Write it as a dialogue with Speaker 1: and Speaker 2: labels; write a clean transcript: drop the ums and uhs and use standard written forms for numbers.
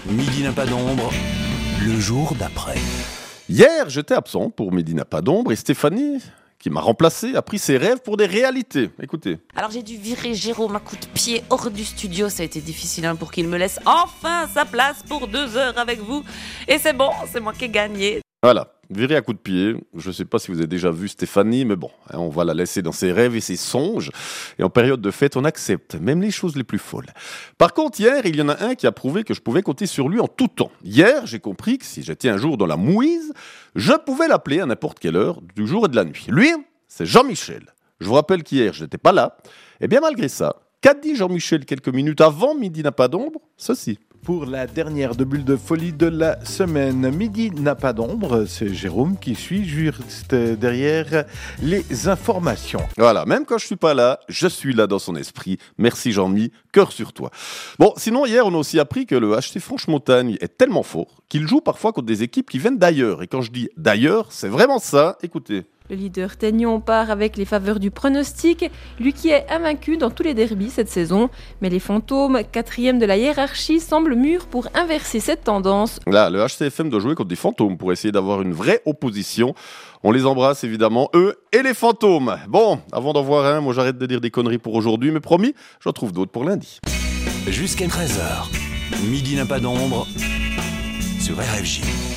Speaker 1: Midi n'a pas d'ombre, le jour d'après.
Speaker 2: Hier, j'étais absent pour Midi n'a pas d'ombre et Stéphanie, qui m'a remplacé, a pris ses rêves pour des réalités. Écoutez.
Speaker 3: Alors j'ai dû virer Jérôme à coups de pied hors du studio. Ça a été difficile pour qu'il me laisse enfin sa place pour 2 heures avec vous. Et c'est bon, c'est moi qui ai gagné.
Speaker 2: Voilà, viré à coups de pied. Je ne sais pas si vous avez déjà vu Stéphanie, mais bon, on va la laisser dans ses rêves et ses songes. Et en période de fête, on accepte même les choses les plus folles. Par contre, hier, il y en a un qui a prouvé que je pouvais compter sur lui en tout temps. Hier, j'ai compris que si j'étais un jour dans la mouise, je pouvais l'appeler à n'importe quelle heure du jour et de la nuit. Lui, c'est Jean-Michel. Je vous rappelle qu'hier, je n'étais pas là. Et bien malgré ça, qu'a dit Jean-Michel quelques minutes avant Midi n'a pas d'ombre ? Ceci.
Speaker 4: Pour la dernière de Bulle de folie de la semaine, Midi n'a pas d'ombre, c'est Jérôme qui suit juste derrière les informations.
Speaker 2: Voilà, même quand je suis pas là, je suis là dans son esprit. Merci Jean-Mi, cœur sur toi. Bon, sinon hier on a aussi appris que le HC Franche-Montagne est tellement fort qu'il joue parfois contre des équipes qui viennent d'ailleurs. Et quand je dis d'ailleurs, c'est vraiment ça, écoutez.
Speaker 5: Le leader Taignon part avec les faveurs du pronostic, lui qui est invaincu dans tous les derbys cette saison. Mais les fantômes, 4e de la hiérarchie, semblent mûrs pour inverser cette tendance.
Speaker 2: Là, le HCFM doit jouer contre des fantômes pour essayer d'avoir une vraie opposition. On les embrasse évidemment, eux et les fantômes. Bon, avant d'en voir un, moi j'arrête de dire des conneries pour aujourd'hui, mais promis, j'en trouve d'autres pour lundi.
Speaker 1: Jusqu'à 13h, Midi n'a pas d'ombre sur RFJ.